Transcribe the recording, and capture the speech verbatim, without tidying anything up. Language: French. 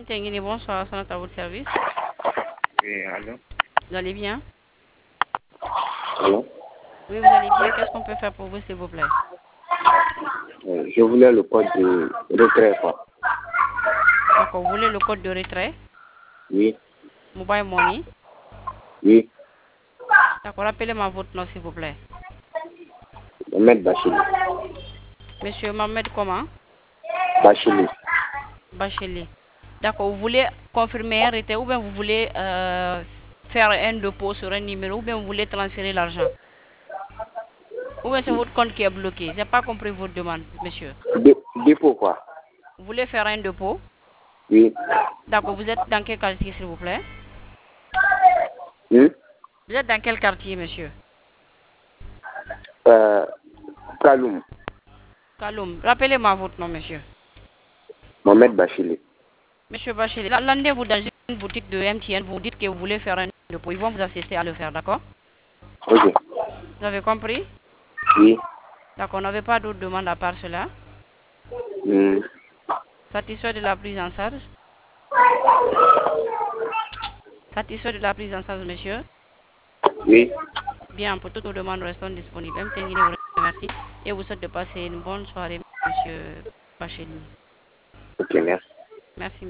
M. Tenguini, bonsoir, c'est à votre service. Oui, allô? Vous allez bien? Allô? Oui, vous allez bien. Qu'est-ce qu'on peut faire pour vous, s'il vous plaît? Euh, Je voulais le code de retrait, quoi. D'accord, vous voulez le code de retrait? Oui, Mobile Money? oui, D'accord, rappelez-moi votre nom, s'il vous plaît. Mohamed Bachili. Monsieur Mohamed comment? Bachili. Bachelet. D'accord, vous voulez confirmer un retrait ou bien vous voulez euh, faire un dépôt sur un numéro ou bien vous voulez transférer l'argent? Ou bien c'est votre compte qui est bloqué? Je n'ai pas compris votre demande, monsieur. Dé- Dépôt, quoi. Vous voulez faire un dépôt? Oui. D'accord, vous êtes dans quel quartier, s'il vous plaît? Hmm? Vous êtes dans quel quartier, monsieur? Euh, Kaloum. Kaloum. Rappelez-moi votre nom, monsieur. Mohamed Bachili. Monsieur Bachelet, rendez-vous dans une boutique de M T N, vous dites que vous voulez faire un dépôt. Ils vont vous assister à le faire, d'accord? Ok. Vous avez compris? Oui. D'accord, on n'avait pas d'autres demandes à part cela. Hmm. Satisfait de la prise en charge? Satisfait de la prise en charge, monsieur? Oui. Bien, pour toutes vos demandes, restons disponibles. M T N vous remercie et vous souhaite de passer une bonne soirée, monsieur Bachelet. Ok, merci. Merci.